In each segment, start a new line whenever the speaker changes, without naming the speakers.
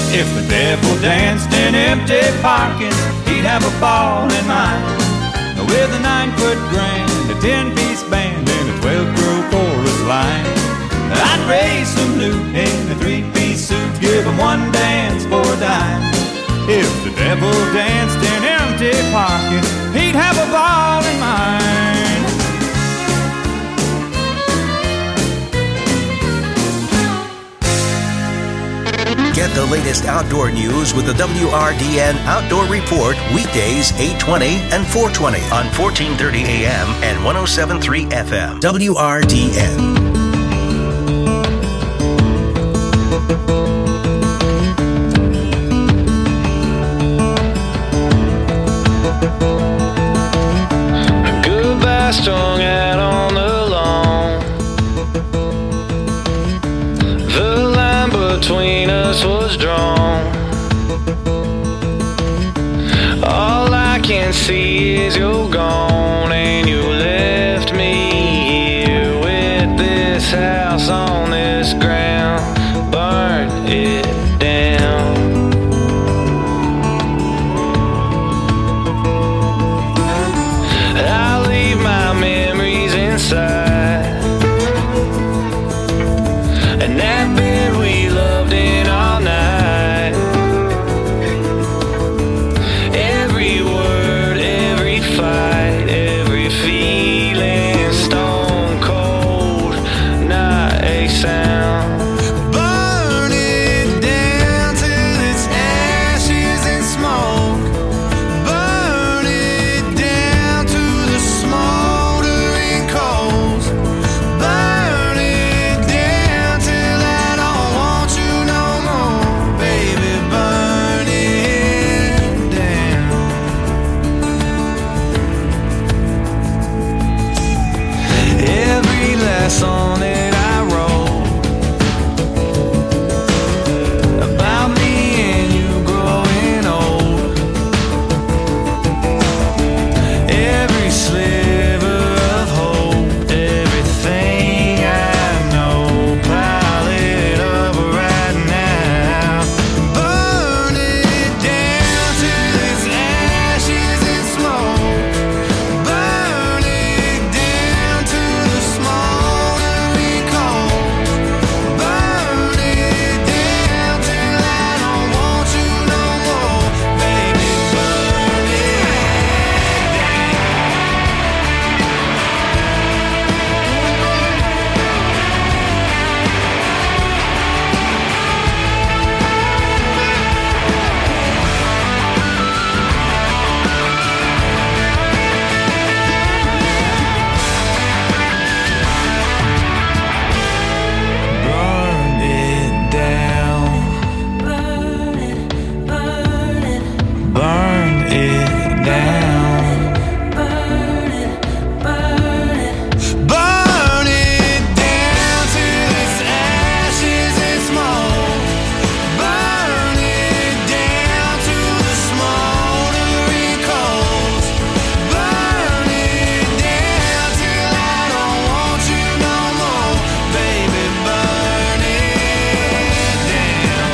If the devil danced in empty parking, he'd have a ball in mine. With a 9-foot grand, a 10-piece band, and a 12-girl chorus line. I'd raise some loot in a 3-piece suit, give him one dance for a dime. If the devil danced in empty parking, he'd have a ball in mine.
Get the latest outdoor news with the WRDN Outdoor Report weekdays 8:20 and 4:20 on 1430 AM and 107.3 FM. WRDN.
Goodbye strung out on the lawn. The line between us was drawn. All I can see is you're gone, and you left me here with this house on this ground. Burn it down. I'll leave my memories inside, and that bed we loved in all night. Every word, every fight, every feeling, stone cold, not a sound. Burn it down till it's ashes and smoke. Burn it down to the smoldering coals. Burn it down till I don't want you no more, baby. Burn it down. Every last song that I wrote about me and you growing old. Every sliver of hope, everything I know, pile it up right now. Burn it down till it's ashes and smoke. Burn it down to the smoldering coals. Burn it down till I don't want you no more, baby. Burn it down. Burn it down. Burn it down till it's ashes and smoke. Burn it down to the smoldering coals. Burn it down till I don't want you no more, baby. Burn it down.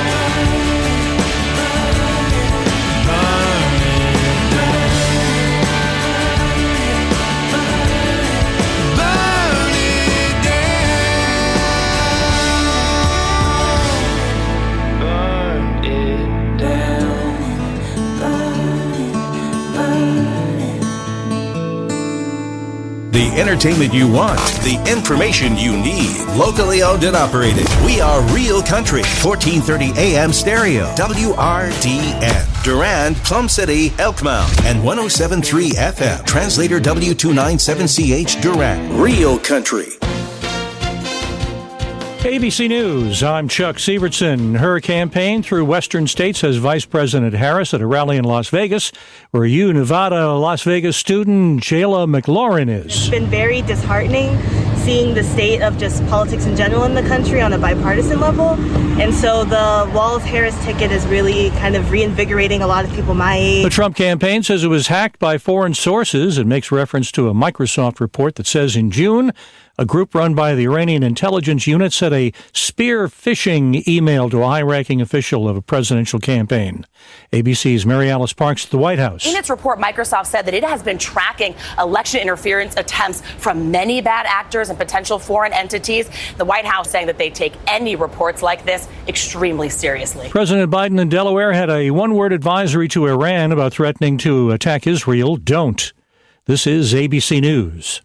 The entertainment you want, the information you need. Locally owned and operated. We are Real Country, 1430 AM stereo, WRDN. Durand, Plum City, Elkmount, and 107.3 FM. Translator W297CH Durand. Real Country.
ABC News, I'm Chuck Sievertson. Her campaign through western states has Vice President Harris at a rally in Las Vegas, where Nevada, Las Vegas student Jayla McLaurin is.
It's been very disheartening seeing the state of just politics in general in the country on a bipartisan level. And so the Walz-Harris ticket is really kind of reinvigorating a lot of people my age.
The Trump campaign says it was hacked by foreign sources and makes reference to a Microsoft report that says in June, A group run by the Iranian intelligence unit said a spear phishing email to a high-ranking official of a presidential campaign. ABC's Mary Alice Parks at the White House.
In its report, Microsoft said that it has been tracking election interference attempts from many bad actors and potential foreign entities. The White House saying that they take any reports like this extremely seriously.
President Biden in Delaware had a one-word advisory to Iran about threatening to attack Israel. Don't. This is ABC News.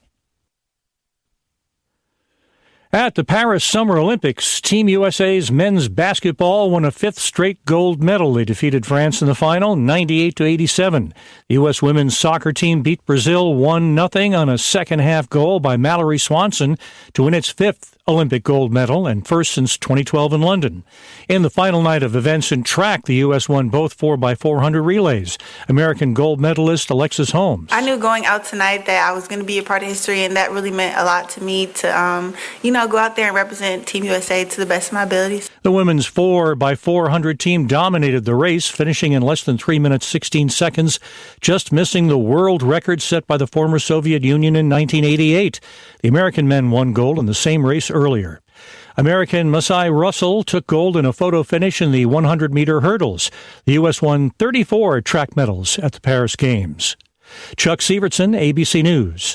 At the Paris Summer Olympics, Team USA's men's basketball won a fifth straight gold medal. They defeated France in the final, 98-87. The U.S. women's soccer team beat Brazil 1-0 on a second-half goal by Mallory Swanson to win its fifth Olympic gold medal and first since 2012 in London. In the final night of events in track, the U.S. won both 4x400 relays. American gold medalist Alexis Holmes.
I knew going out tonight that I was going to be a part of history, and that really meant a lot to me to, go out there and represent Team USA to the best of my abilities.
The women's 4x400 team dominated the race, finishing in less than 3 minutes 16 seconds, just missing the world record set by the former Soviet Union in 1988. The American men won gold in the same race earlier. American Masai Russell took gold in a photo finish in the 100-meter hurdles. The U.S. won 34 track medals at the Paris Games. Chuck Sievertson, ABC News.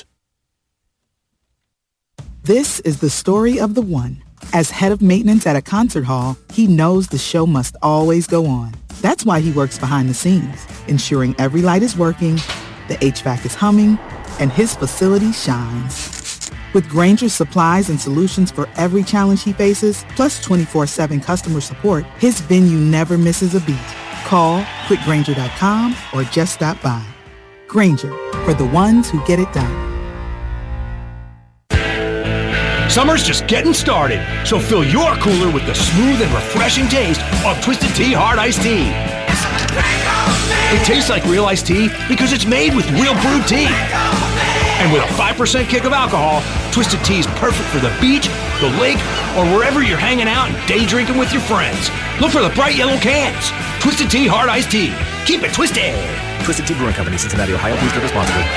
This is the story of the one. As head of maintenance at a concert hall, he knows the show must always go on. That's why he works behind the scenes, ensuring every light is working, the HVAC is humming, and his facility shines. With Grainger's supplies and solutions for every challenge he faces, plus 24/7 customer support, his venue never misses a beat. Call quickgrainger.com or just stop by. Grainger, for the ones who get it done.
Summer's just getting started, so fill your cooler with the smooth and refreshing taste of Twisted Tea Hard Iced Tea. It tastes like real iced tea because it's made with real brewed tea. And with a 5% kick of alcohol, Twisted Tea is perfect for the beach, the lake, or wherever you're hanging out and day drinking with your friends. Look for the bright yellow cans. Twisted Tea Hard Iced Tea. Keep it twisted.
Twisted Tea Brewing Company, Cincinnati, Ohio. Please drink responsibly.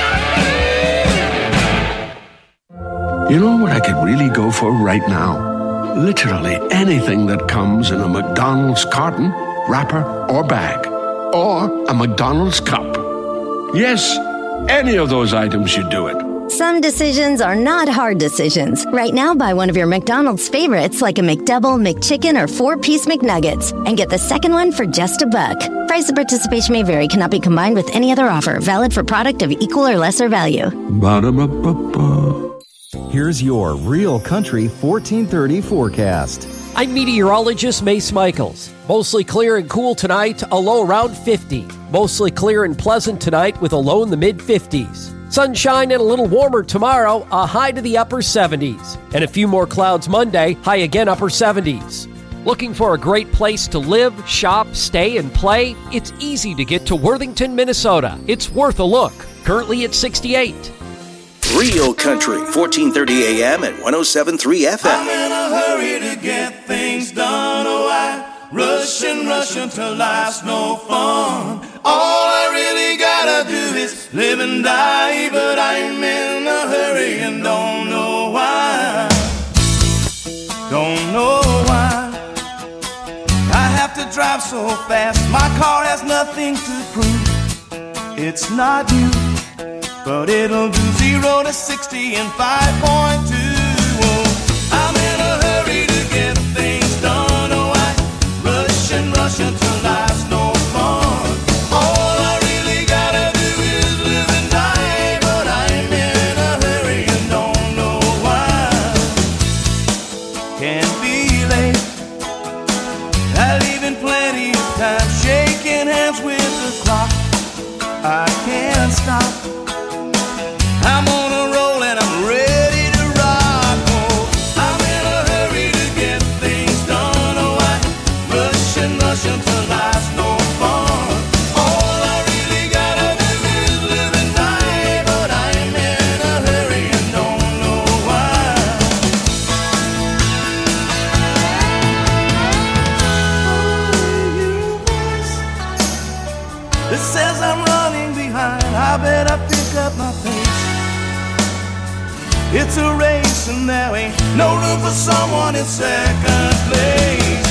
You know what I could really go for right now? Literally anything that comes in a McDonald's carton, wrapper, or bag. Or a McDonald's cup. Yes, any of those items should do it.
Some decisions are not hard decisions. Right now, buy one of your McDonald's favorites like a McDouble, McChicken, or 4-piece McNuggets and get the second one for just $1. Price of participation may vary. Cannot be combined with any other offer. Valid for product of equal or lesser value.
Ba-da-ba-ba-ba.
Here's your Real Country 1430 forecast.
I'm meteorologist Mace Michaels. Mostly clear and cool tonight, a low around 50. Mostly clear and pleasant tonight with a low in the mid-50s. Sunshine and a little warmer tomorrow, a high to the upper 70s. And a few more clouds Monday, high again upper 70s. Looking for a great place to live, shop, stay, and play? It's easy to get to Worthington, Minnesota. It's worth a look. Currently at 68.
Real Country, 1430 AM and 107.3 FM.
I'm in a hurry to get things done. Oh, I rush until life's no fun. All I really gotta do is live and die, but I'm in a hurry and don't know why. Don't know why I have to drive so fast. My car has nothing to prove. It's not new, but it'll do 0 to 60 in 5.2. Oh, I'm in a hurry to get things done. Oh, I rush until life's no fun. All I really gotta do is live and die, but I'm in a hurry and don't know why. Can't be late. I leave in plenty of time, shaking hands with the clock. I can't stop. I'm on a roll and I'm ready to rock. Oh, I'm in a hurry to get things done. Oh, I rush until life's no fun. All I really gotta do is live and die, but I'm in a hurry and don't know why. It says I'm running behind. I better pick up my pace. It's a race
and there ain't no room for someone in second place.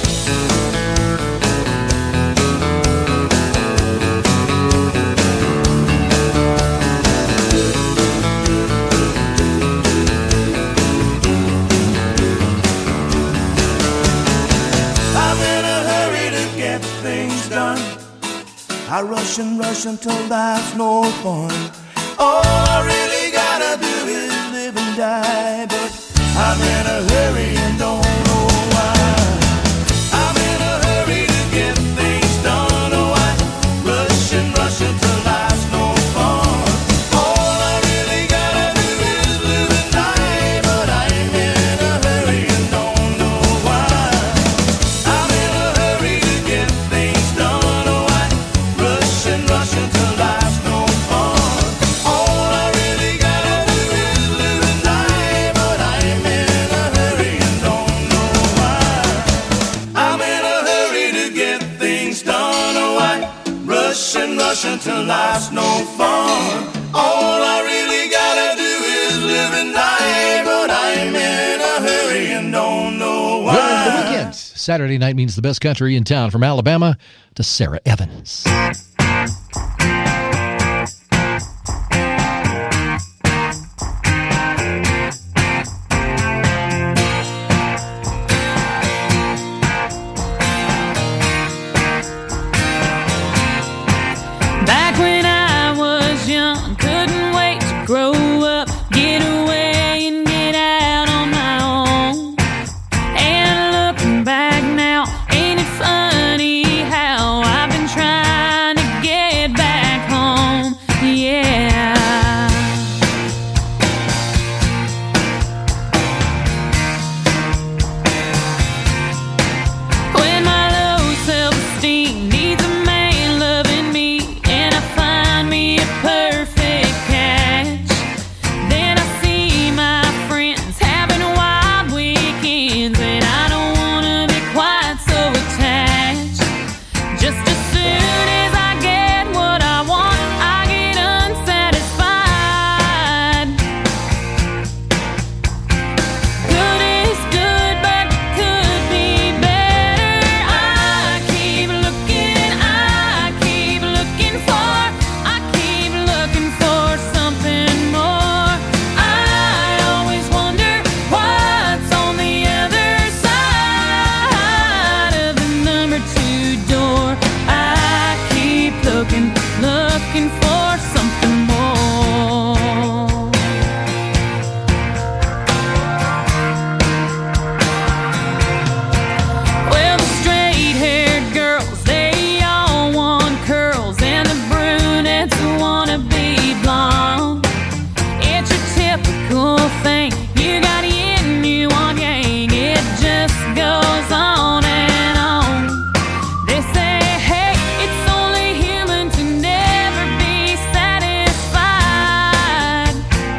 I rush and rush until there's no fun. All I really gotta do is live and die, but I'm in a hurry and don't know why. I'm in a hurry to get things done. Oh, I rush and rush until there's no fun. All I really gotta do is live and die, but I'm in a hurry and don't know why. I'm in a hurry to get things done. Oh, I rush and rush until there's no fun. All I really gotta do is live and die, but I'm in a hurry and don't know why. I'm in a hurry to get things done. Oh, I rush and rush until there's no fun. All I really gotta do is live and die, but I'm in a hurry and don't know why.
Well, the weekend. Saturday night means the best country in town. From Alabama to Sarah Evans.
Back when I was young, couldn't wait to grow up, get away and get out on my own. And looking back now, ain't it funny how I've been trying to get back home? Yeah. When my low self-esteem needs a man loving me, and I find me a perfect catch, then I see my friends having wild weekends, and I don't wanna be quite so attached. Just as soon as I get what I want, I get unsatisfied. Good is good, but could be better. I keep looking for something more. I always wonder what's on the other side of the number 2 door. I keep looking for something more. Well, the straight-haired girls, they all want curls, and the brunettes wanna be blonde. It's your typical thing. You got yin, you want yang. It just goes on and on. They say, hey, it's only human to never be satisfied.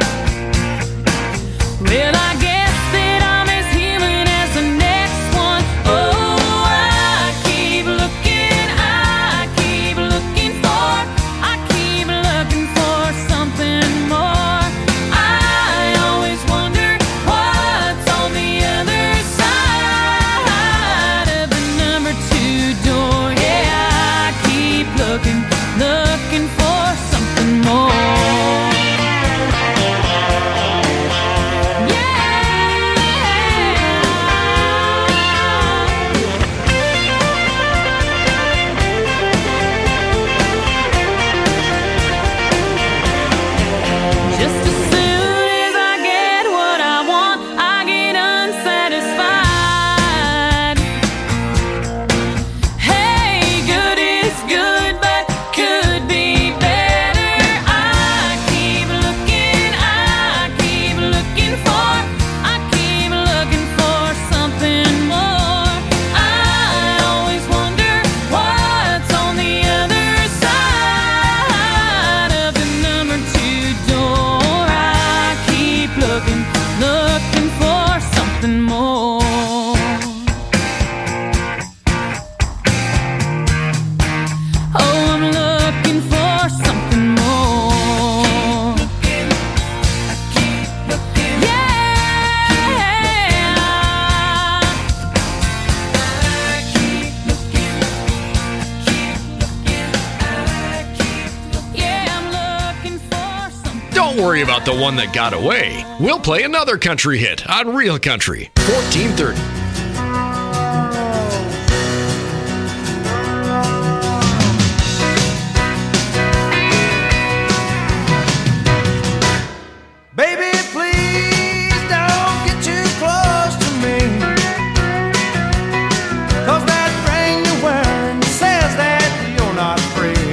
Well, I guess that I'm as human as the next one. Oh, I keep looking for something more. I always wonder what's on the other side
Don't worry about the one that got away. We'll play another country hit on Real Country 1430.
Baby, please don't get too close to me, 'cause that ring you're wearing says that you're not free.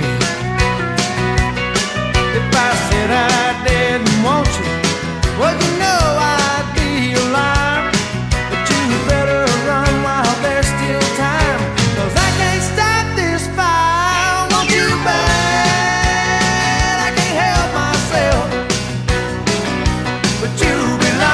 If I said I didn't want you, well, you know I'd be a liar. But you better run while there's still time, 'cause I can't stop this fire. I want you bad, I can't help myself. But you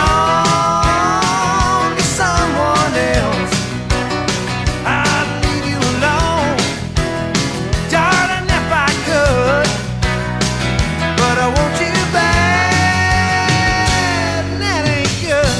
belong to someone else. I'd leave you alone, darling, if I could. But I want you bad, and that ain't good.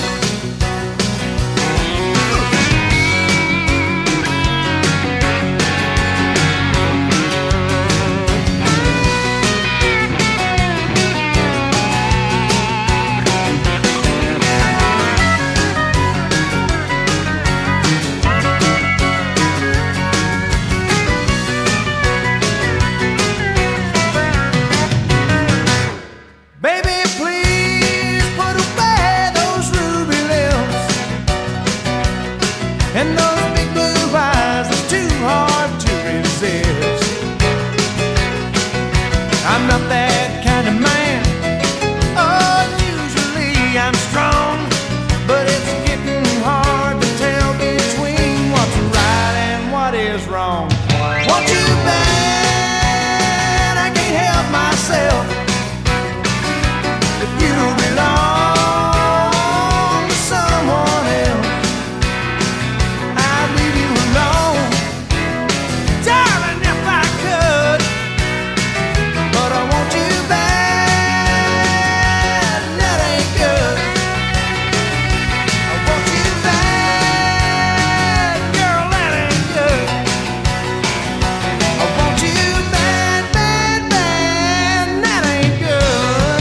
Baby, please put away those ruby lips and those big blue eyes. It's too hard to resist. I'm not that kind of man. Oh, usually I'm strong, but it's getting hard to tell between what's right and what is wrong. Want you bad, I can't help myself. If you belong to someone else, I'd leave you alone, darling, if I could. But I want you bad, and that ain't good. I want you bad, girl, that ain't good. I want you bad, bad, bad, and that ain't good.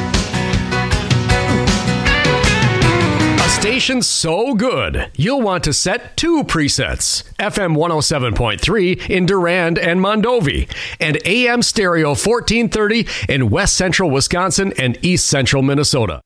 A station so good, you'll want to set 2 presets. FM 107.3 in Durand and Mondovi, and AM stereo 1430 in West Central Wisconsin and East Central Minnesota.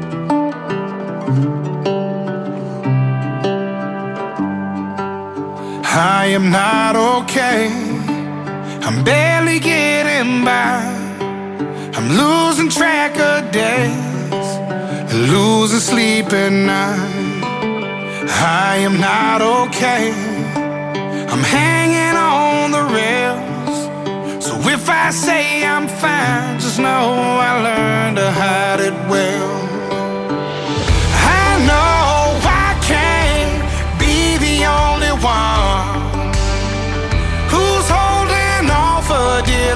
I am not okay. I'm barely getting by. I'm losing track of days, losing sleep at night. I am not okay. I'm hanging on the rails. So if I say I'm fine, just know I learned to hide it well. I know I can't be the only one who's holding on for dear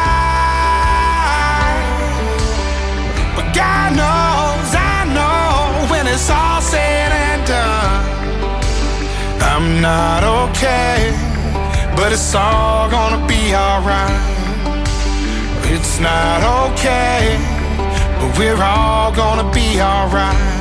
life. But God knows, I know, when it's all said and done, I'm not okay, but it's all gonna be alright. It's not okay, but we're all gonna be alright.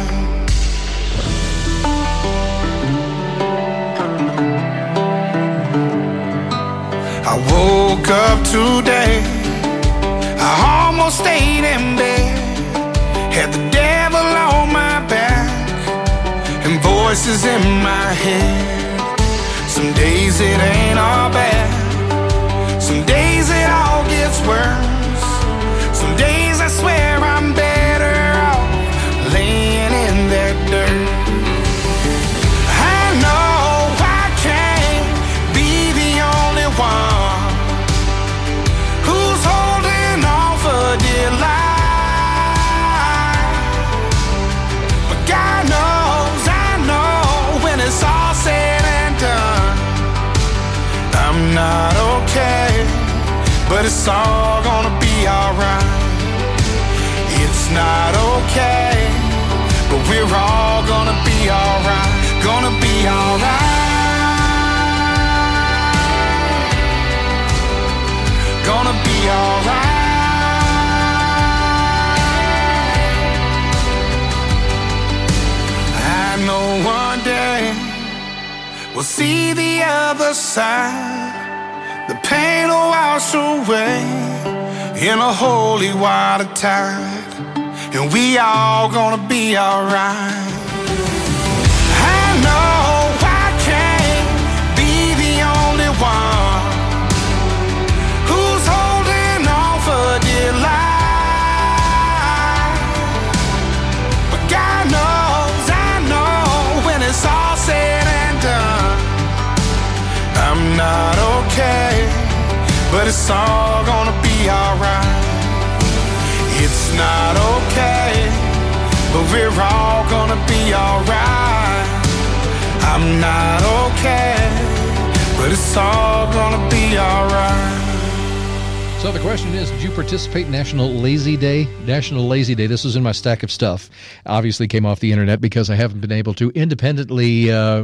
I woke up today, I almost stayed in bed, had the devil on my back and voices in my head. Some days it ain't all bad, some days it all gets worse. Some days I swear I'm better off laying in that dirt. I know I can't be the only one who's holding on for dear life. But God knows, I know, when it's all said and done, I'm not okay, but it's all gonna be alright. It's not okay, but we're all gonna be alright. Gonna be alright. Gonna be alright. we'll see the other side. The pain will wash away in a holy water tide, and we all gonna be alright. I know I can't be the only one who's holding on for dear life, but God knows, I know when it's all said and done, I'm not okay, but it's all gonna be alright. It's not okay, but we're all gonna be alright. I'm not okay, but it's all gonna be alright.
So the question is, did you participate in National Lazy Day? National Lazy Day, this was in my stack of stuff. Obviously came off the internet because I haven't been able to independently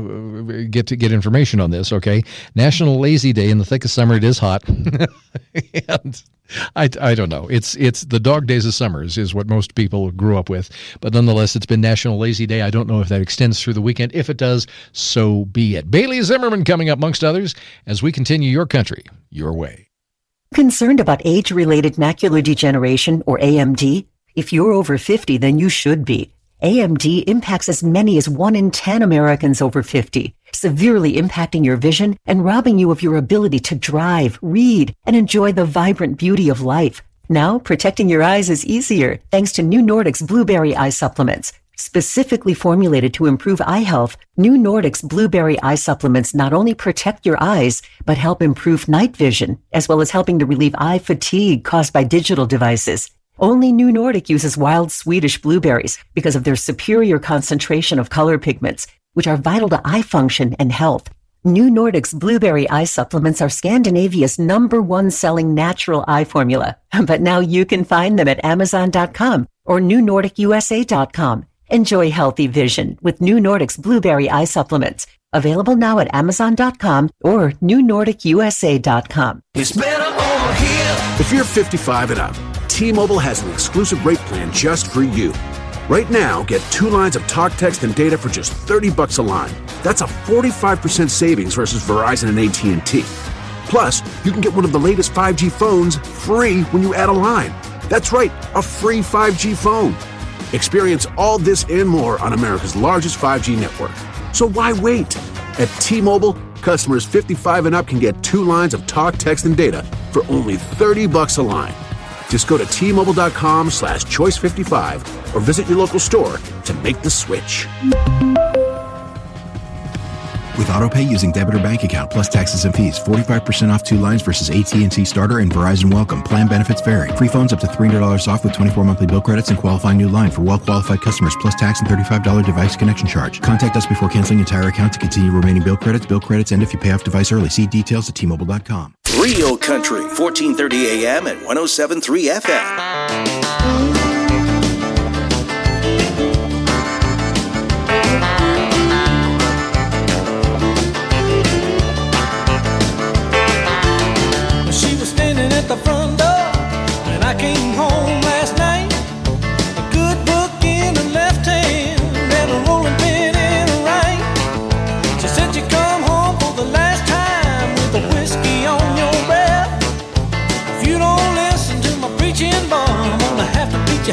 get information on this, okay? National Lazy Day, in the thick of summer, it is hot. And I don't know. It's the dog days of summers is what most people grew up with. But nonetheless, it's been National Lazy Day. I don't know if that extends through the weekend. If it does, so be it. Bailey Zimmerman coming up, amongst others, as we continue Your Country, Your Way.
Concerned about age-related macular degeneration, or AMD? If you're over 50, then you should be. AMD impacts as many as 1 in 10 Americans over 50, severely impacting your vision and robbing you of your ability to drive, read, and enjoy the vibrant beauty of life. Now, protecting your eyes is easier thanks to New Nordic's Blueberry Eye Supplements. Specifically formulated to improve eye health, New Nordic's Blueberry Eye Supplements not only protect your eyes, but help improve night vision, as well as helping to relieve eye fatigue caused by digital devices. Only New Nordic uses wild Swedish blueberries because of their superior concentration of color pigments, which are vital to eye function and health. New Nordic's Blueberry Eye Supplements are Scandinavia's #1 selling natural eye formula. But now you can find them at Amazon.com or NewNordicUSA.com. Enjoy healthy vision with New Nordic's Blueberry Eye Supplements. Available now at Amazon.com or NewNordicUSA.com.
It's better over here. If you're 55 and up, T-Mobile has an exclusive rate plan just for you. Right now, get 2 lines of talk, text, and data for just $30 a line. That's a 45% savings versus Verizon and AT&T. Plus, you can get one of the latest 5G phones free when you add a line. That's right, a free 5G phone. Experience all this and more on America's largest 5G network. So why wait? At T-Mobile, customers 55 and up can get 2 lines of talk, text, and data for only $30 a line. Just go to T-Mobile.com/choice55 or visit your local store to make the switch.
With AutoPay using debit or bank account plus taxes and fees, 45% off 2 lines versus AT&T Starter and Verizon Welcome. Plan benefits vary. Free phones up to $300 off with 24 monthly bill credits and qualifying new line for well-qualified customers plus tax and $35 device connection charge. Contact us before canceling entire account to continue remaining bill credits, and if you pay off device early. See details at T-Mobile.com.
Real Country, 1430 AM at 107.3 FM.
She was standing at the front door when I came home last night. A good book in her left hand and a rolling pin in her right. She said you come home for the last time with a whiskey on your breath. If you don't listen to my preaching, boy, I'm gonna have to beat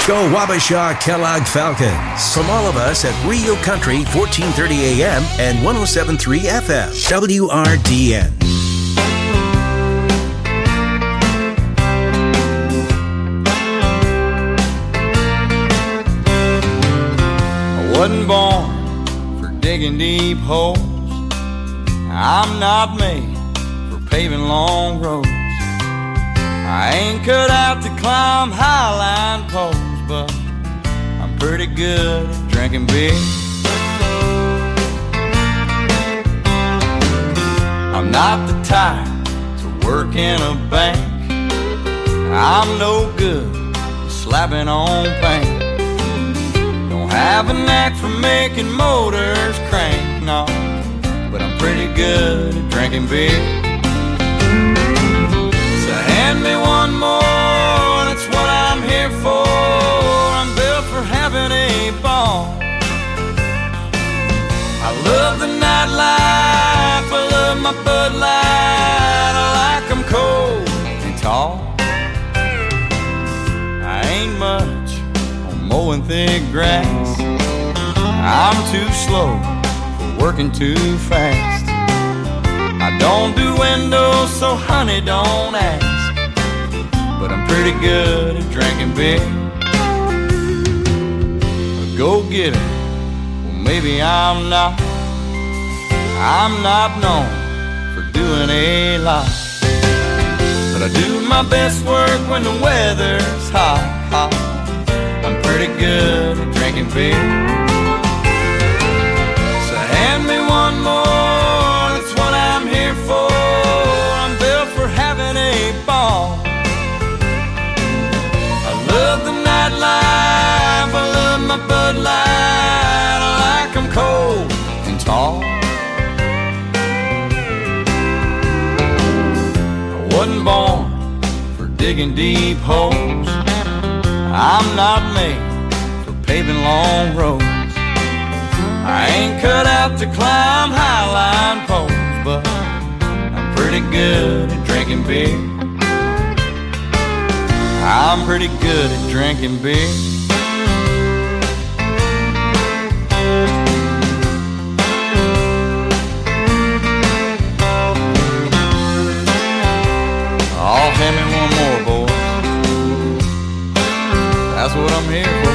Go Wabasha Kellogg Falcons. From all of us at Rio Country, 1430 AM and 107.3 FM. WRDN.
I wasn't born for digging deep holes. I'm not made for paving long roads. I ain't cut out to climb highline poles, but I'm pretty good at drinking beer. I'm not the type to work in a bank. I'm no good at slapping on paint. Don't have a knack for making motors crank, no, but I'm pretty good at drinking beer. So hand me one more, that's what I'm here for. I'm built for having a ball. I love the nightlife, I love my Bud Light. I like them cold and tall. I ain't much on mowing thick grass. I'm too slow for working too fast. I don't do windows, so honey, don't ask. But I'm pretty good at drinking beer. A go-getter, well maybe I'm not. I'm not known for doing a lot, but I do my best work when the weather's hot, hot. I'm pretty good at drinking beer. So hand me one more, that's what I'm here for. I'm built for having a ball. I love the nightlife, I love my Bud Light. I like them cold and tall. Wasn't born for digging deep holes. I'm not made for paving long roads. I ain't cut out to climb highline poles, but I'm pretty good at drinking beer. I'm pretty good at drinking beer. Oh, hand me one more, boys. That's what I'm here for.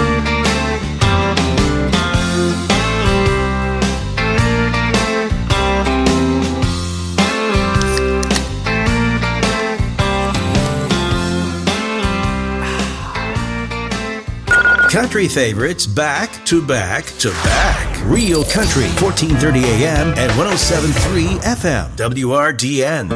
Country favorites back to back to back. Real Country, 1430 AM and 107.3 FM. WRDN.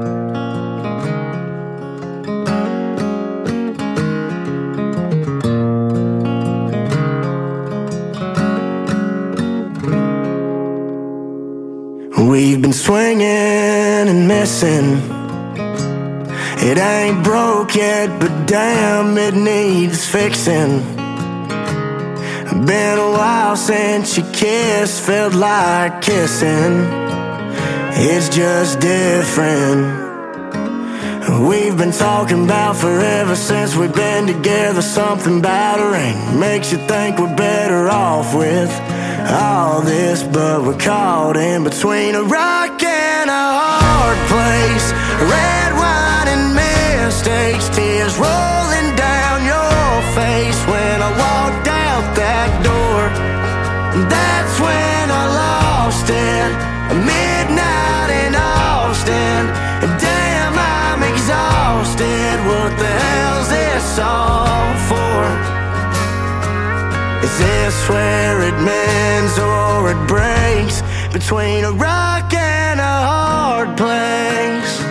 We've been swinging and missing. It ain't broke yet, but damn, it needs fixing. Been a while since you kissed, felt like kissing. It's just different. We've been talking about forever since we've been together. Something about a ring makes you think we're better off with all this, but we're caught in between a rock and a hard place. Red wine and mistakes, tears rolling down your face. When I walked out that door, that's when I lost it. Midnight in Austin, damn, I'm exhausted. What the hell's this all for? Is this where it mends or it breaks? Between a rock and a hard place.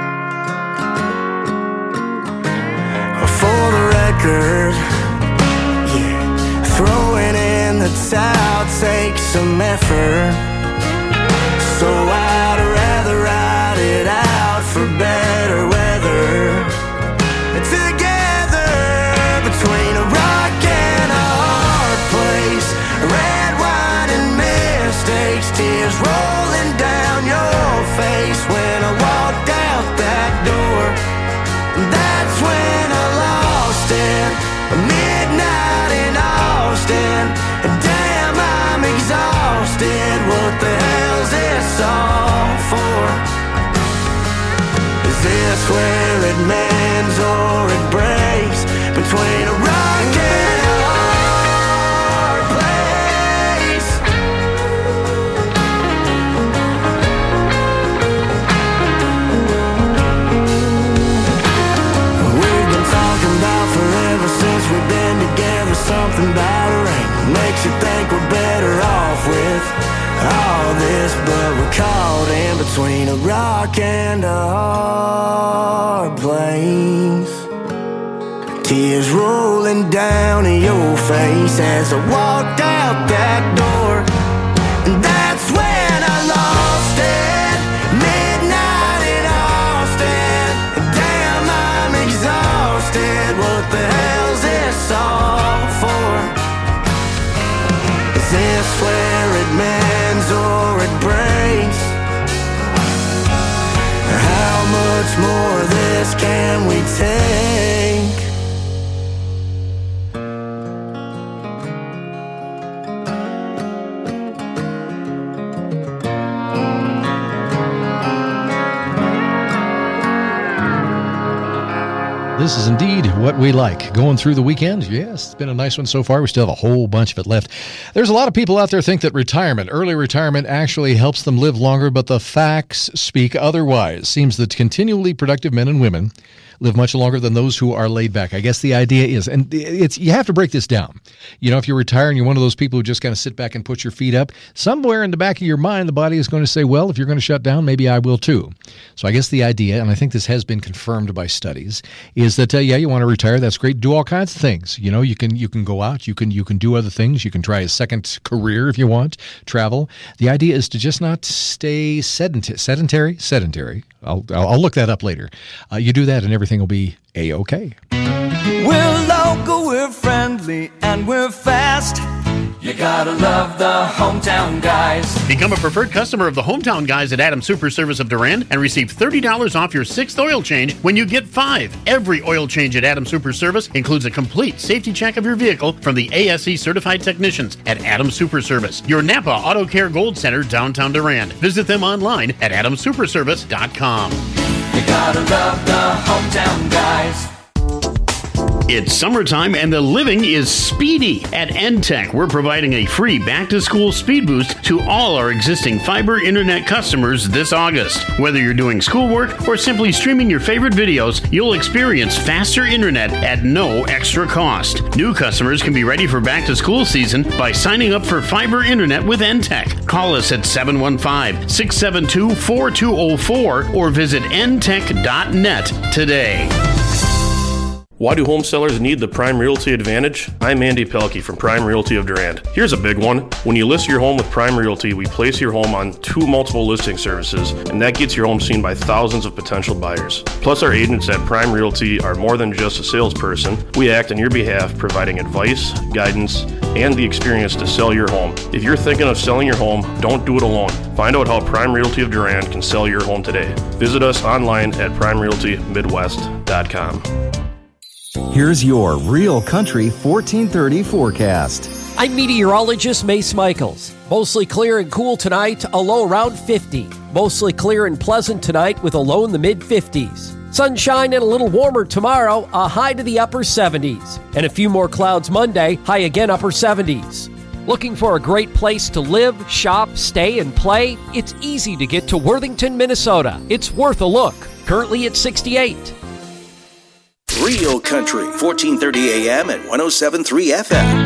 For the record, yeah, throwing in the towel takes some effort. So I'd rather ride it out for better weather. Together between a rock and a hard place. Red wine and mistakes, tears rolling down your face. When I walked out that door, that's when I lost it. Midnight between a rock and a hard place. Tears rolling down your face as I walked out that door. And that's when I lost it. Midnight in Austin. And damn, I'm exhausted. What the hell's this all for? Is this where it mends or it breaks? How much more of this can we take?
This is indeed what we like. Going through the weekend, yes, it's been a nice one so far. We still have a whole bunch of it left. There's a lot of people out there think that early retirement actually helps them live longer, but the facts speak otherwise. Seems that continually productive men and women live much longer than those who are laid back. I guess the idea is, and you have to break this down. You know, if you retire and you're one of those people who just kind of sit back and put your feet up, somewhere in the back of your mind, the body is going to say, well, if you're going to shut down, maybe I will too. So I guess the idea, and I think this has been confirmed by studies, is that, you want to retire. That's great. Do all kinds of things. You know, you can go out. You can do other things. You can try a second career if you want. Travel. The idea is to just not stay sedentary. I'll look that up later. You do that and everything will be A-okay.
We're local, we're friendly, and we're fast. You gotta love the Hometown Guys.
Become a preferred customer of the Hometown Guys at Adams Super Service of Durand and receive $30 off your 6th oil change when you get 5. Every oil change at Adams Super Service includes a complete safety check of your vehicle from the ASE certified technicians at Adams Super Service, your Napa Auto Care Gold Center, downtown Durand. Visit them online at adamsuperservice.com.
You gotta love the Hometown Guys.
It's summertime and the living is speedy. At NTech, we're providing a free back-to-school speed boost to all our existing fiber internet customers this August. Whether you're doing schoolwork or simply streaming your favorite videos, you'll experience faster internet at no extra cost. New customers can be ready for back-to-school season by signing up for fiber internet with NTech. Call us at 715-672-4204 or visit ntech.net today.
Why do home sellers need the Prime Realty Advantage? I'm Andy Pelkey from Prime Realty of Durand. Here's a big one. When you list your home with Prime Realty, we place your home on 2 multiple listing services, and that gets your home seen by thousands of potential buyers. Plus, our agents at Prime Realty are more than just a salesperson. We act on your behalf, providing advice, guidance, and the experience to sell your home. If you're thinking of selling your home, don't do it alone. Find out how Prime Realty of Durand can sell your home today. Visit us online at primerealtymidwest.com.
Here's your Real Country 1430 forecast.
I'm meteorologist Mace Michaels. Mostly clear and cool tonight, a low around 50. Mostly clear and pleasant tonight with a low in the mid-50s. Sunshine and a little warmer tomorrow, a high to the upper 70s. And a few more clouds Monday, high again upper 70s. Looking for a great place to live, shop, stay, and play? It's easy to get to Worthington, Minnesota. It's worth a look. Currently at 68.
Real Country, 1430 AM and 107.3 FM.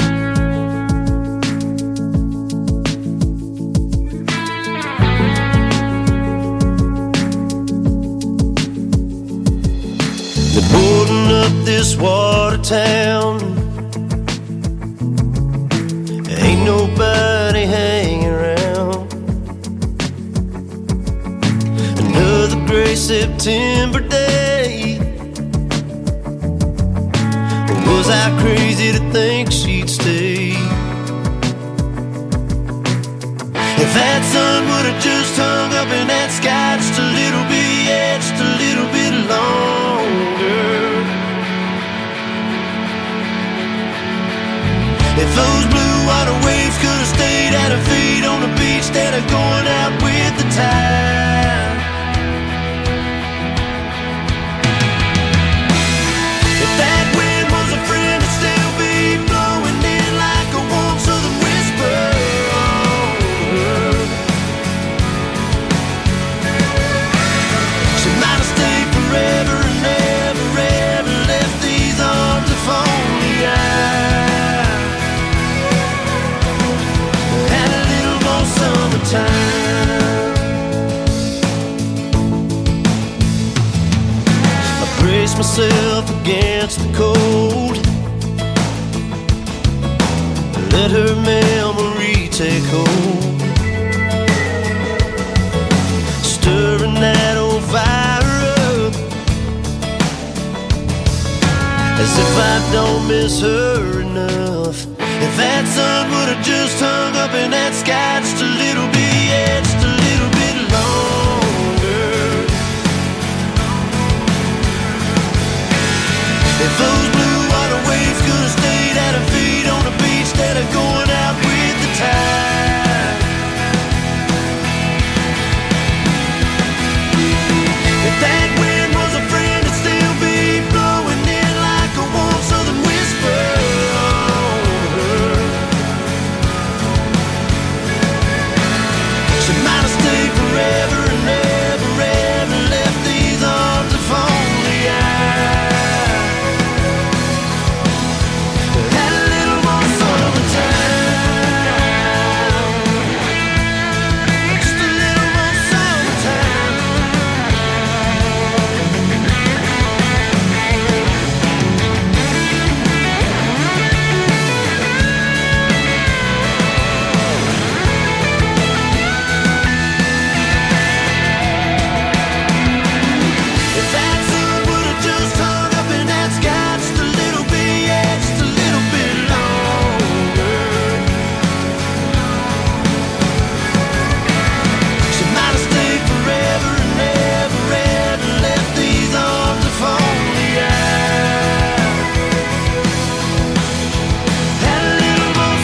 They're boarding up this water town. Ain't nobody hanging around. Another gray September day. Was I crazy to think she'd stay? If that sun would have just hung up in that sky just a little bit, yeah, just a little bit longer. If those blue water waves could have stayed at her feet on the beach instead of going out with the tide. If that wind was a friend, it'd still be blowing in like a warm southern whisper. She might have stayed forever and never, ever left these arms if only I had a little more summertime. against the cold. Let her memory take hold, stirring that old fire up, as if I don't miss her enough. If that sun would have just hung up in that sky just a little bit, yeah, just a little bit longer. If those blue water waves could have stayed at her feet on the beach instead of going out with the tide. If that wind was a friend, it'd still be blowing in like a warm southern whisper on her. She might have stayed forever and never ever left these arms if only I had a little more summertime. Just a little more summertime. If that sun would have just hung up in that sky just a little bit, yeah, just a little bit longer, she might have stayed forever and never ever left these arms if only I had a little more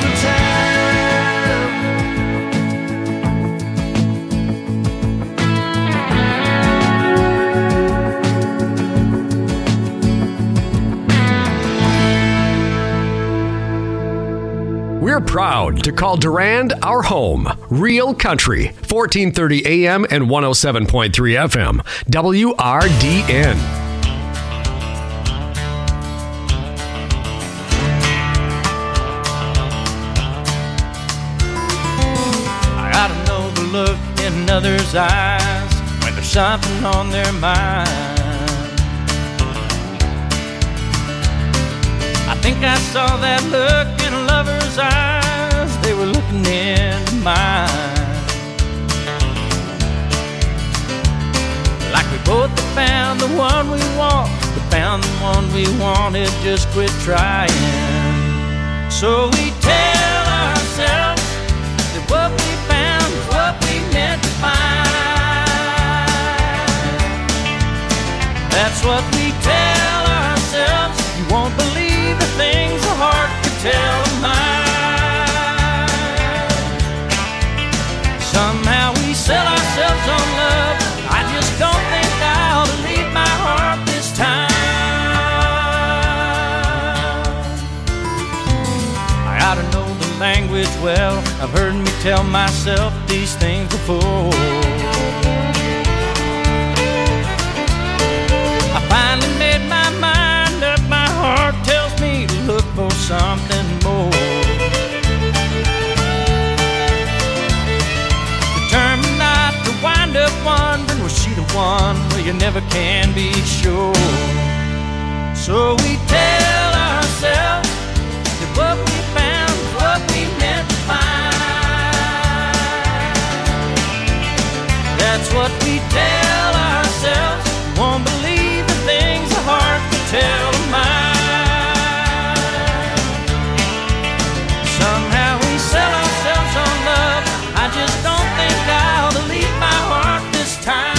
We're proud to call Durand our home. Real Country, 1430 AM and 107.3 FM. WRDN.
I ought to know the look in others' eyes when there's something on their mind. I think I saw that look in a lover's eyes. They were looking into mine. Like we both have found the one we want, we found the one we wanted, just quit trying. So we tell ourselves that what we found is what we meant to find. That's what we tell ourselves. You won't believe the things a heart could tell of mine. Somehow we sell ourselves on love. I just don't think I ought to leave my heart this time. I ought to know the language well. I've heard me tell myself these things before. I finally made my mind up. My heart tells me to look for something more. Determined not to wind up wondering, was she the one? Well, you never can be sure. So we tell ourselves that what we found is what we meant to find. That's what we tell ourselves. You won't believe the things a heart could tell of mine. Somehow we sell ourselves on love. I just don't think I ought to leave my heart this time.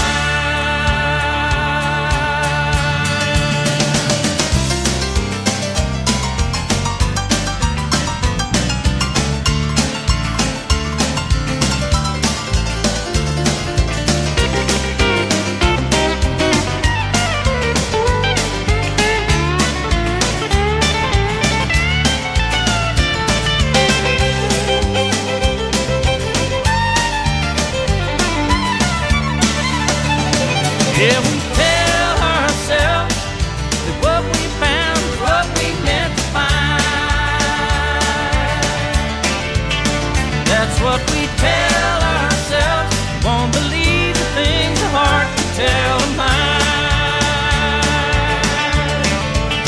Yeah, we tell ourselves that what we found is what we meant to find. That's what we tell ourselves. You won't believe the things a heart can tell of mine.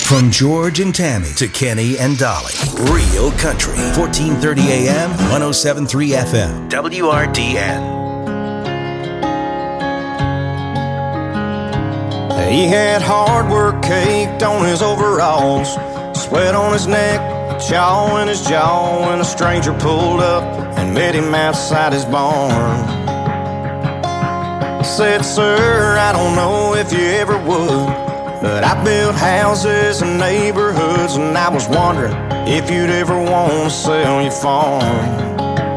From George and Tammy to Kenny and Dolly. Real Country. 1430 AM, 107.3 FM. WRDN.
He had hard work caked on his overalls, sweat on his neck, chaw in his jaw, when a stranger pulled up and met him outside his barn. Said, "Sir, I don't know if you ever would, but I built houses and neighborhoods, and I was wondering if you'd ever want to sell your farm."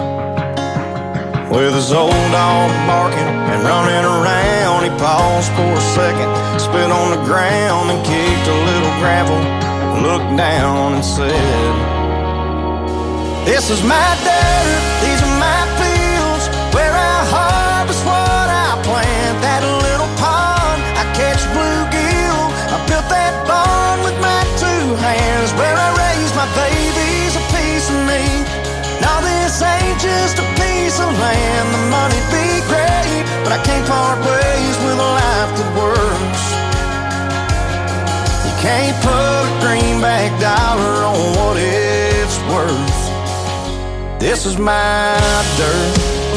With his old dog barking and running around, he paused for a second, spit on the ground and kicked a little gravel, looked down and said, "This is my dirt, these are my fields, where I harvest what I plant. That little pond, I catch bluegill, I built that barn with my two hands, where I raise my babies, a piece of me. Now this ain't just a piece of land, the money'd be great, but I can't part ways with a life that works. You can't put a greenback dollar on what it's worth. This is my dirt."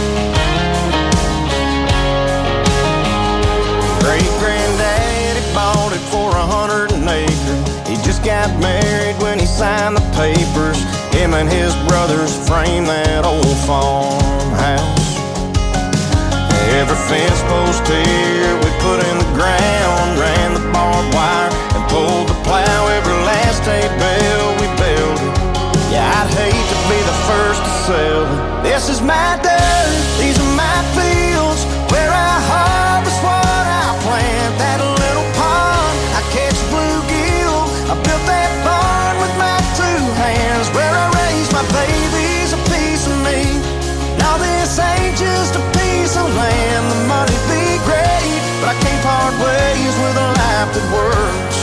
Great-granddaddy bought it for 100 an acre. He just got married when he signed the papers. Him and his brothers framed that old farmhouse. Every fence post here we put in the ground, ran the barbed wire and pulled the plow. Every last hay bale we builded. Yeah, I'd hate to be the first to sell it. This is my dirt, these are my fields, where I harvest what I plant. That little pond, I catch bluegill, I built that barn with my two hands, where I raise my babies, a piece of me. Now this ain't just a piece of land, the money'd be great, but I can't part ways with a life that works.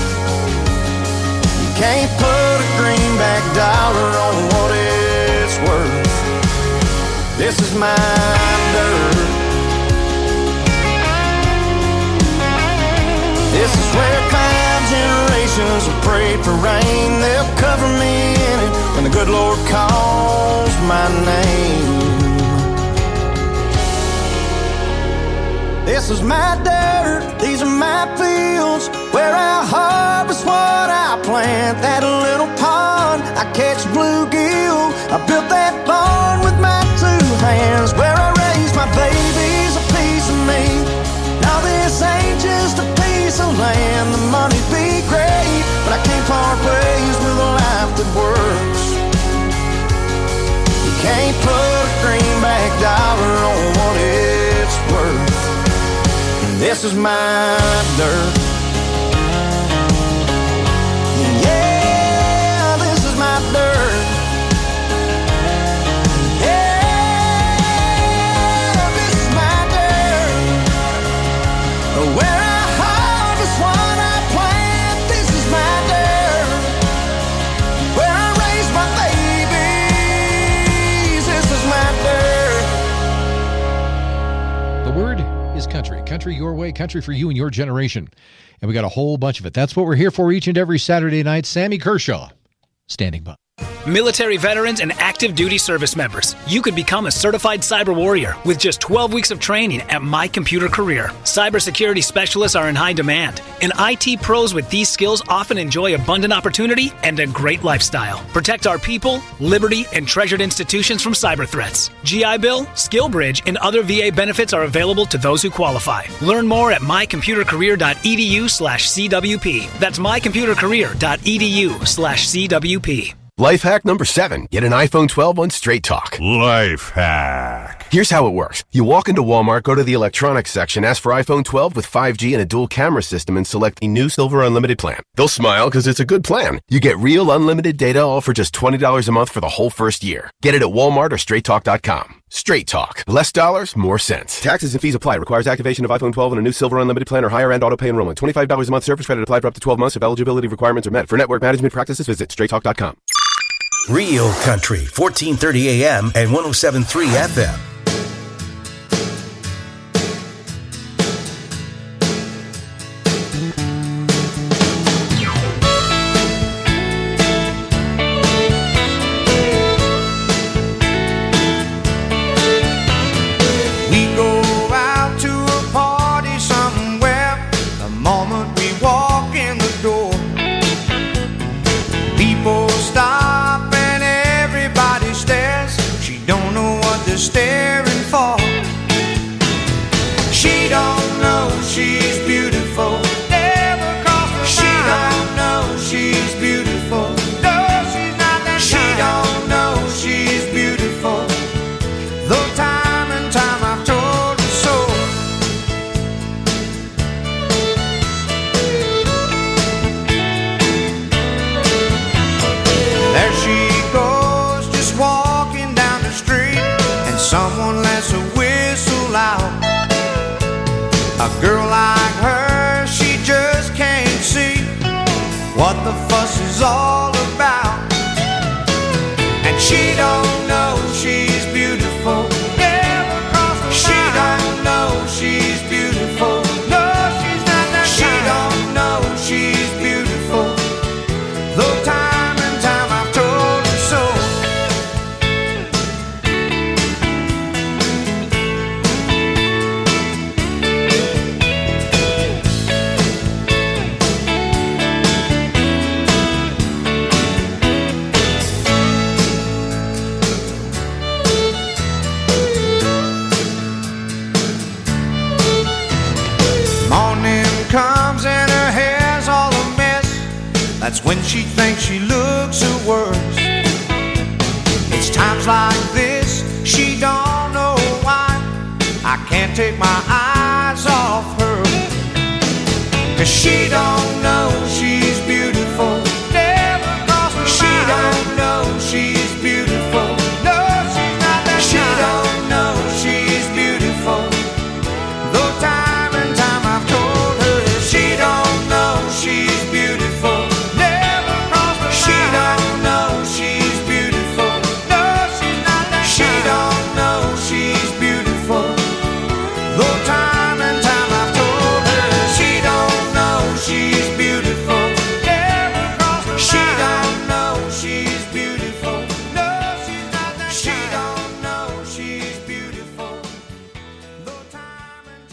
You can't put a greenback dollar on what it's worth. This is my dirt. This is where 5 generations have prayed for rain. They'll cover me in it when the good Lord calls my name. This is my dirt, these are my fields, where I harvest what I plant. That little pond, I catch bluegill, I built that barn with my two hands, where I raise my babies, a piece of me. Now this ain't just a piece of land, the money'd be great, but I can't part ways with a life that works. You can't put a greenback dollar on what it's worth. This is my dirt. Yeah, this is my dirt. Yeah, this is my dirt. Where I harvest what I plant. This is my dirt. Where I raise my babies. This is my dirt.
The word is country. Country your way, country for you and your generation. And we got a whole bunch of it. That's what we're here for each and every Saturday night. Sammy Kershaw, standing by.
Military veterans and active duty service members, you could become a certified cyber warrior with just 12 weeks of training at My Computer Career. Cybersecurity specialists are in high demand, and IT pros with these skills often enjoy abundant opportunity and a great lifestyle. Protect our people, liberty, and treasured institutions from cyber threats. GI Bill, SkillBridge, and other VA benefits are available to those who qualify. Learn more at mycomputercareer.edu/CWP. That's mycomputercareer.edu/CWP.
Life hack number 7. Get an iPhone 12 on Straight Talk.
Life hack.
Here's how it works. You walk into Walmart, go to the electronics section, ask for iPhone 12 with 5G and a dual camera system, and select the new Silver Unlimited plan. They'll smile because it's a good plan. You get real unlimited data all for just $20 a month for the whole first year. Get it at Walmart or StraightTalk.com. Straight Talk. Less dollars, more sense. Taxes and fees apply. Requires activation of iPhone 12 and a new Silver Unlimited plan or higher end auto pay enrollment. $25 a month service credit applied for up to 12 months if eligibility requirements are met. For network management practices, visit StraightTalk.com.
Real Country, 1430 AM and 107.3 FM.
when she thinks she looks her worst. It's times like this she don't know why I can't take my eyes off her. 'Cause she don't know she's beautiful. Never crossed her mind. She don't know she's beautiful. No, she's not that kind. She don't know she's beautiful. Though time and time I've told her she don't know she's beautiful. Never crossed her mind. She don't know she's beautiful. No, she's not that kind. She don't know she's beautiful. Though time and time I've told her she don't know she's beautiful. Never crossed her mind. She don't know she's beautiful. No, she's not that kind. She don't know she's beautiful. Though time and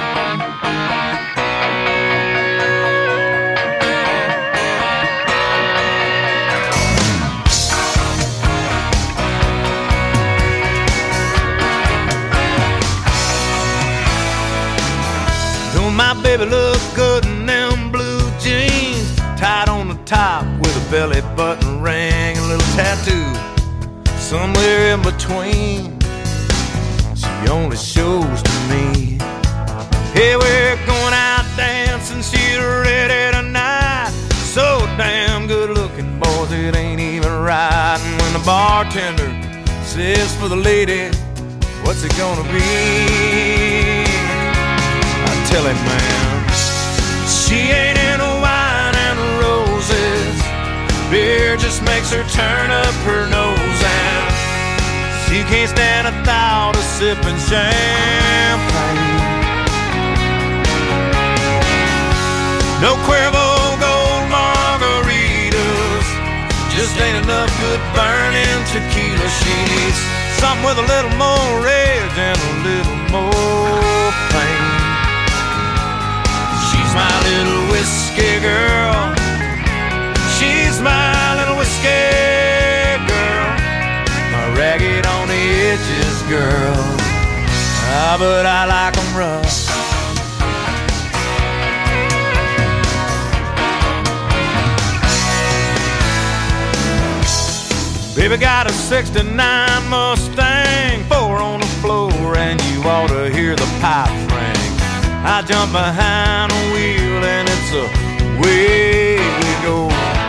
Don't my baby look good in them blue jeans, tied on the top with a belly button ring and a little tattoo somewhere in between. She only shows to me. Hey, we're going out dancing, she's ready tonight. So damn good looking, boys, it ain't even right. And when the bartender says for the lady, what's it gonna be? Tell him, man, she ain't into wine and roses. Beer just makes her turn up her nose, and she can't stand a thought of sipping champagne. No Cuervo Gold margaritas, just ain't enough good burning tequila. She needs something with a little more rage and a little more pain. My little whiskey girl, she's my little whiskey girl, my ragged on the edges girl. Ah, but I like 'em rough. Baby got a 69 Mustang, 4 on the floor, and you ought to hear the pipes ring. I jump behind the wheel and it's away we go.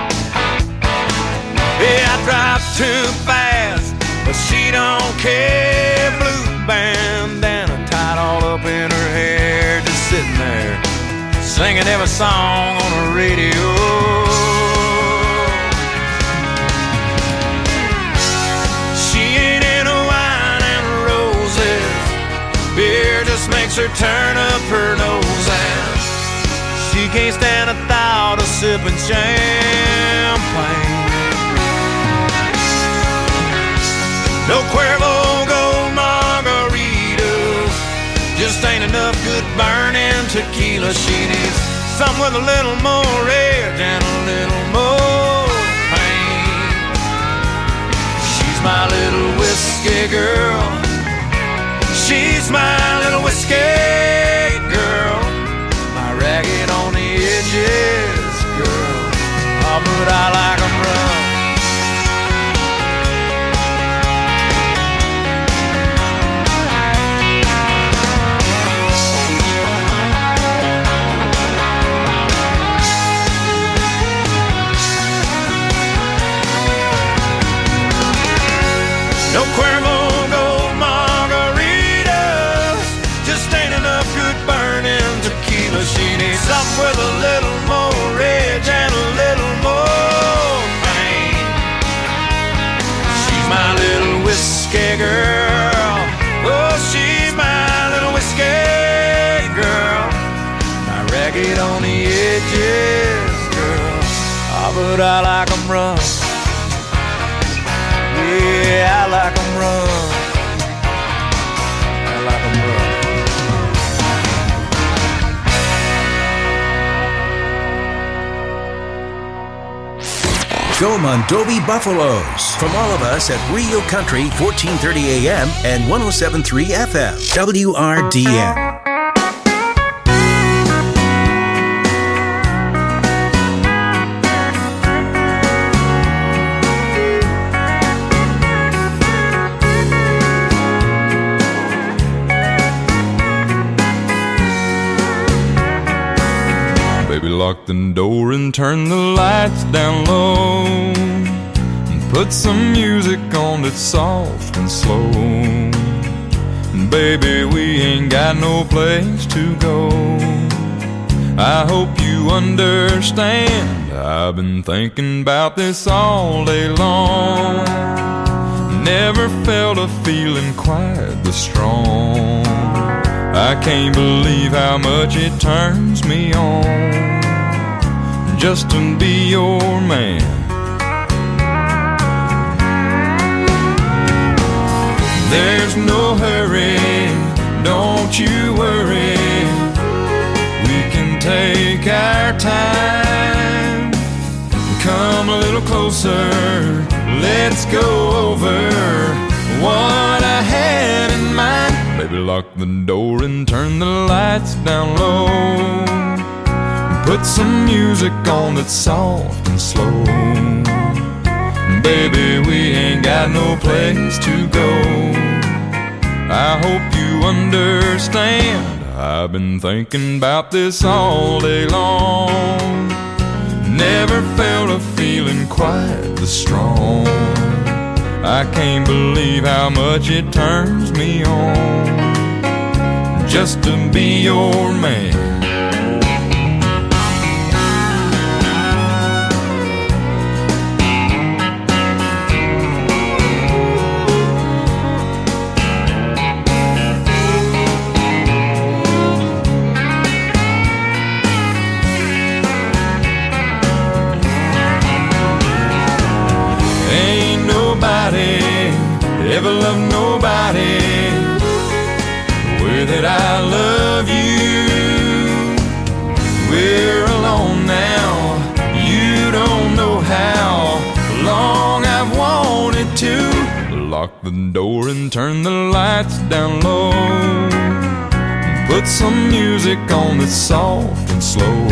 Yeah, I drive too fast, but she don't care. Blue bandana tied all up in her hair, just sitting there singing every song on the radio. She ain't into wine and roses. Beer just makes her turn up her nose, and she can't stand a thought of sipping champagne. No Cuervo Gold margaritas, just ain't enough good burning tequila. She needs something with a little more rage and a little more pain. She's my little whiskey girl. She's my little whiskey girl, my ragged on the edges girl. Oh, but I like 'em rough. No Cuervo Gold margaritas, just ain't enough good burning tequila. She needs something with a little more rage and a little more pain. She's my little whiskey girl. Oh, she's my little whiskey girl, my ragged on the edges girl. Oh, but I like 'em rough. Yeah, I like 'em rough. I like 'em rough.
Go Mondovi Buffaloes. From all of us at Rio Country, 1430 AM and 107.3 FM. WRDN.
lock the door and turn the lights down low, and put some music on that's soft and slow. And baby, we ain't got no place to go. I hope you understand, I've been thinking about this all day long. Never felt a feeling quite this strong. I can't believe how much it turns me on just to be your man. There's no hurry, don't you worry. We can take our time. Come a little closer, let's go over what I had in mind. Baby, lock the door and turn the lights down low, put some music on that's soft and slow. Baby, we ain't got no place to go. I hope you understand, I've been thinking about this all day long. Never felt a feeling quite this strong. I can't believe how much it turns me on just to be your man. Ever love nobody the way that I love you. We're alone now, you don't know how long I've wanted to. Lock the door and turn the lights down low, put some music on that's soft and slow.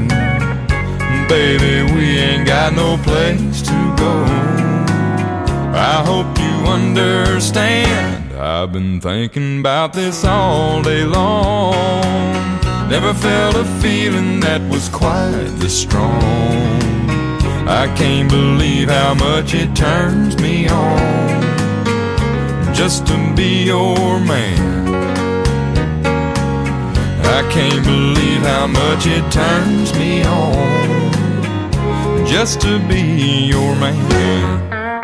Baby, we ain't got no place to go. I hope you understand, I've been thinking about this all day long. Never felt a feeling that was quite this strong. I can't believe how much it turns me on just to be your man. I can't believe how much it turns me on just to be your man.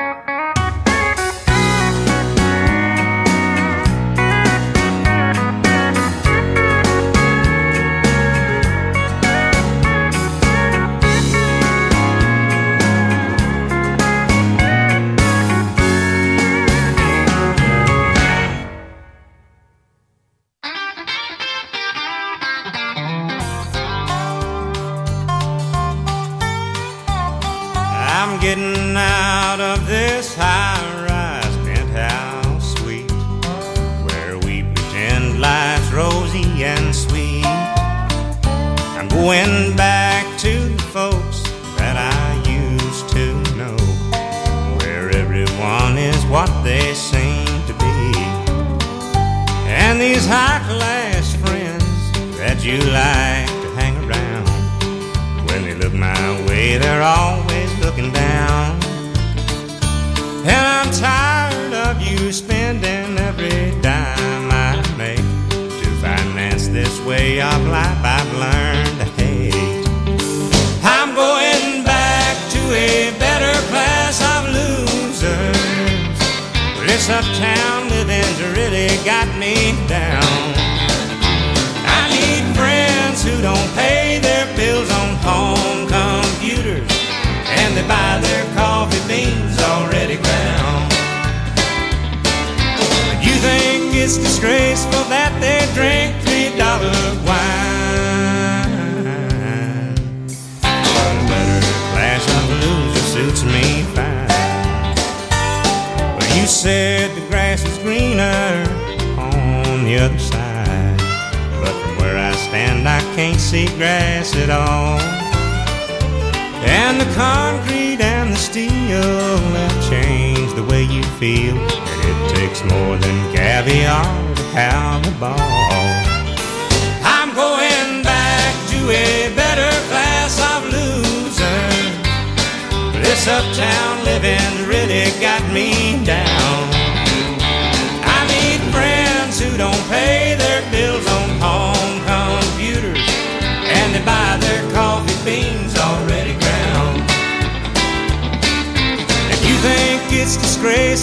Getting out of this high-rise penthouse suite where we pretend life's rosy and sweet. I'm going back to the folks that I used to know, where everyone is what they seem to be. And these high-class friends that you like to hang around, when they look my way, they're always looking down. And I'm tired of you spending every dime I make to finance this way of life I've learned to hate. I'm going back to a better class of losers. This uptown living's really got me down. I need friends who don't pay their bills on home computers, and they buy their coffee beans already ground. You think it's disgraceful that they drink $3 wine? A better class of losers suits me fine. But you said the grass is greener on the other side, but from where I stand I can't see grass at all. And the concrete and the steel have changed the way you feel, and it takes more than caviar to pound the ball. I'm going back to a better class uptown living's really got me down. I meet friends who don't pay their bills on home computers, and they buy their coffee beans already ground. If you think it's disgraceful